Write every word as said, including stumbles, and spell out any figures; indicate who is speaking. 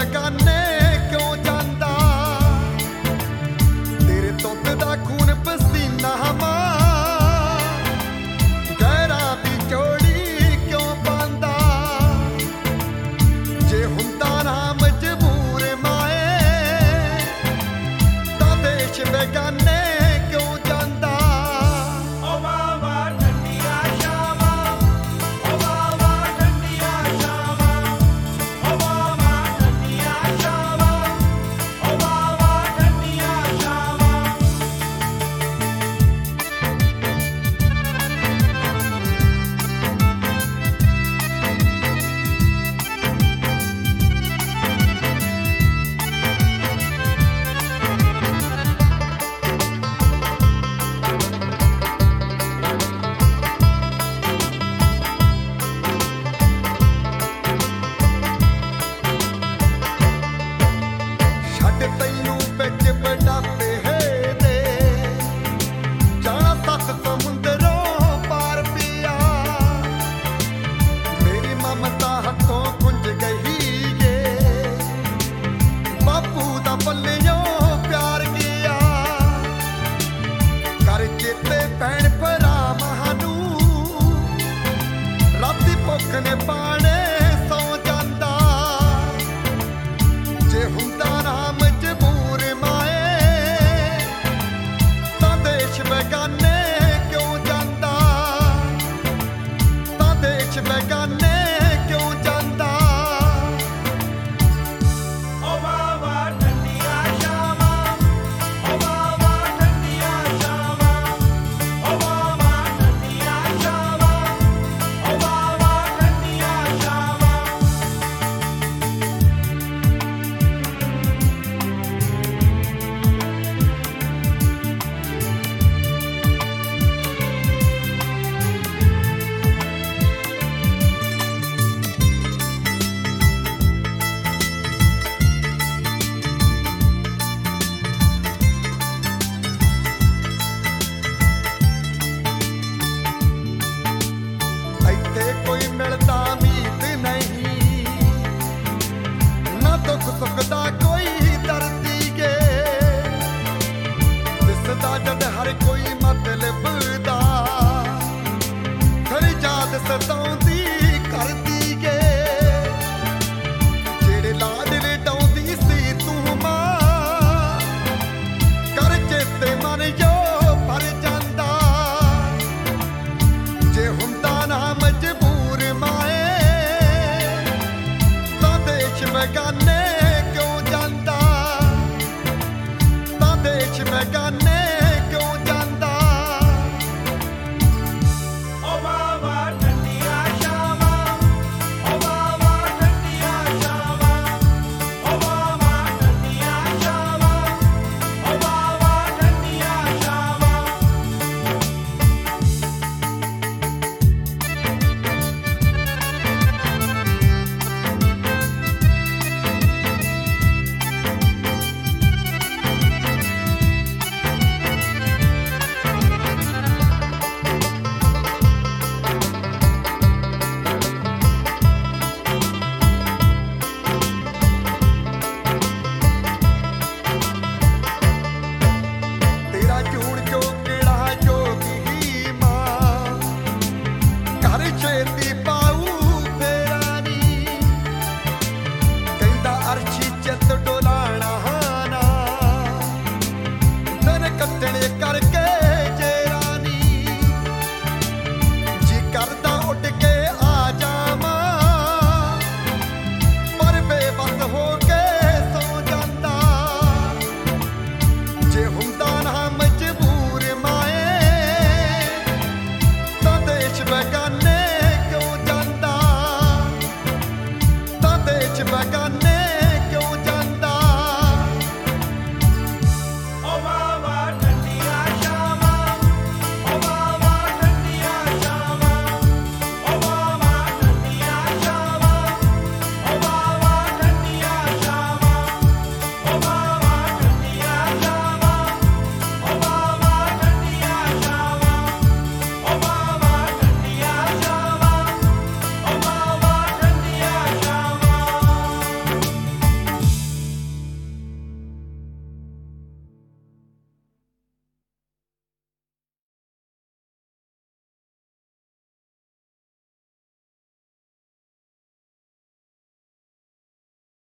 Speaker 1: बेगाने क्यों जांदा तेरे तुत दा खून पसीना मां गैरां दी जोड़ी क्यों पांदा जे हुंदा ना मजबूर माए तां देश बेगाने क्यों जांदा तैनू बिच बड़ापे है दे जाना सत समुंदरों पार पिया मेरी ममता हथों कुंज गई गे बापू दा पल्लियों प्यार किया कर चेते भैन भरा महानू राती भुख ने पाने सौ जांदा जे हुंदा ना मजबूर माए तां देश बेगाने क्यों जांदा तां देश बेगाने क्यों जांदा ओ बाबा ठंडिया शामा ओ बाबा ठंडिया शामा ओ बाबा ठंडिया शामा ओ बाबा ठंडिया शामा कोई मिलता मीत नहीं ना दुख सुख दा कोई दर्दी गे दिसदा जद हर कोई मतलब दा खरी याद सताउंदी करदी गे जेड़े लाड लटाउंदी सी तू मां कर चेते मन जो भर जांदा जे हुंदा ना मजबूर माए तां देश बेगाने क्यों जांदा तां देश बेगाने क्यों जांदा ओ बाबा ठंडिया शामा ओ बाबा ठंडिया शामा ओ बाबा ठंडिया शामा ओ बाबा ठंडिया शामा तेरा जून जो केड़ा जोगी मां घर छेती पाऊ फेरा नी कहंदा अर्शी चित डोलाना ना धन कट्टने करके जेरानी जी करदा उठ के आ जावां पर बेबस हो के सो जांदा जे हुंदा ना मजबूर माए तां देश बेगाने क्यों जांदा तां देश बेगाने